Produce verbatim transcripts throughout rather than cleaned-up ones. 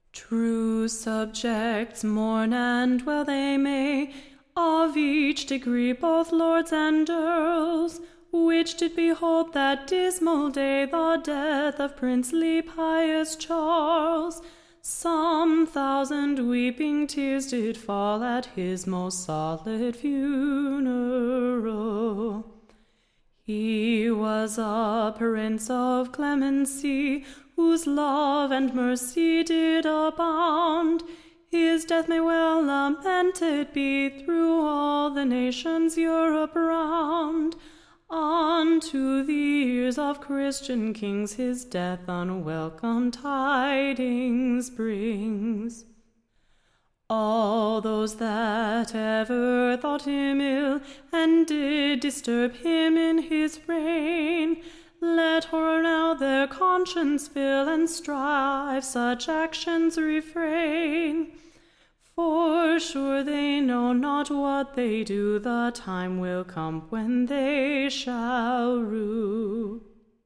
True subjects mourn, and well they may, of each degree, both lords and earls, which did behold that dismal day the death of princely pious Charles. Some thousand weeping tears did fall at his most solid funeral. He was a prince of clemency, whose love and mercy did abound. His death may well lamented be through all the nations Europe round. Unto the ears of Christian kings his death unwelcome tidings brings. All those that ever thought him ill, and did disturb him in his reign, let horror now their conscience fill, and strive such actions refrain. For sure they know not what they do, the time will come when they shall rue.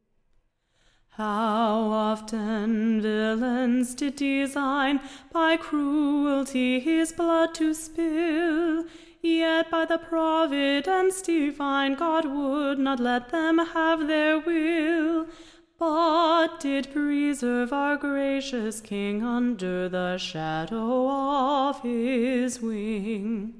How often villains did design by cruelty his blood to spill, yet by the providence divine God would not let them have their will, but did preserve our gracious King under the shadow of his wing.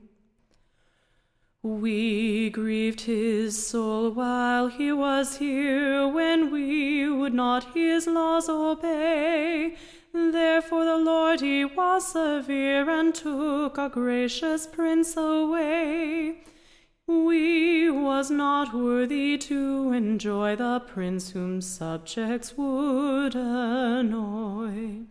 We grieved his soul while he was here, when we would not his laws obey. Therefore the Lord he was severe, and took our gracious prince away. We was not worthy to enjoy the prince whom subjects would annoy.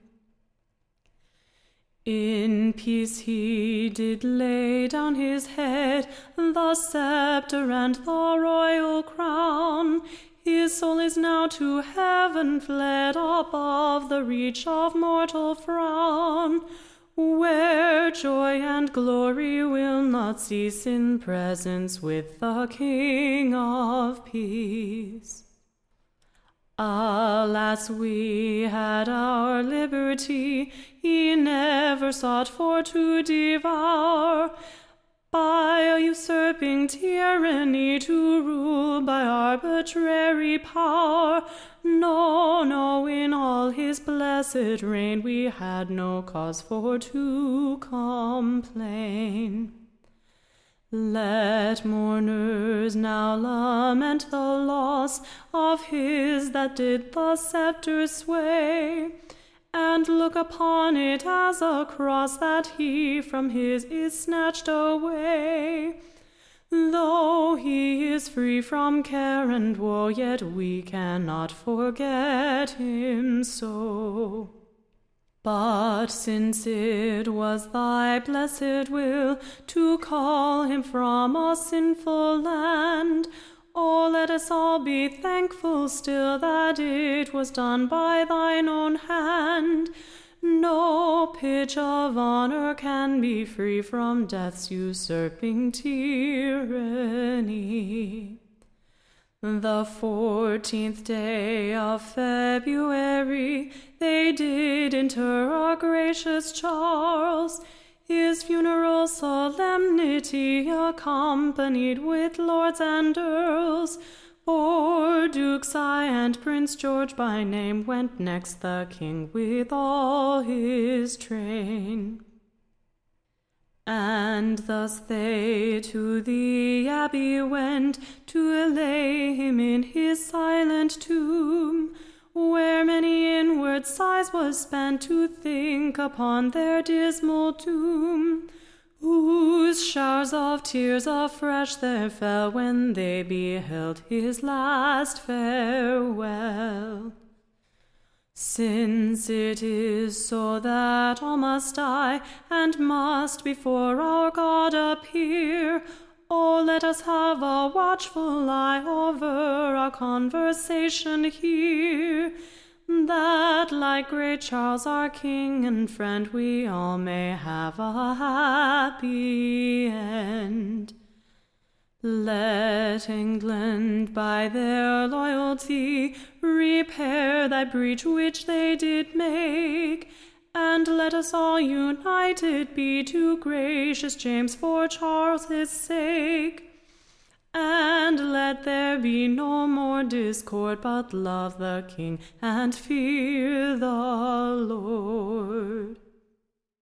In peace he did lay down his head, the scepter and the royal crown. His soul is now to heaven fled, above the reach of mortal frown, where joy and glory will not cease in presence with the King of peace. Alas, we had our liberty, he never sought for to devour, by a usurping tyranny to rule by arbitrary power. No, no, in all his blessed reign we had no cause for to complain. Let mourners now lament the loss of his that did the scepter sway, and look upon it as a cross that he from his is snatched away. Though he is free from care and woe, yet we cannot forget him so. But since it was thy blessed will to call him from a sinful land, oh, let us all be thankful still that it was done by thine own hand. No pitch of honor can be free from death's usurping tyranny. The fourteenth day of February they did inter our gracious Charles, his funeral solemnity accompanied with lords and earls. For Duke Si and Prince George by name went next the king with all his train. And thus they to the abbey went, to lay him in his silent tomb, where many inward sighs was spent to think upon their dismal doom, whose showers of tears afresh there fell when they beheld his last farewell. Since it is so that all must die, and must before our God appear, oh, let us have a watchful eye over our conversation here, that like great Charles our King and friend we all may have a happy end. Let England by their loyalty repair that breach which they did make, and let let us all united be to gracious James for Charles' sake. And let there be no more discord, but love the King and fear the Lord.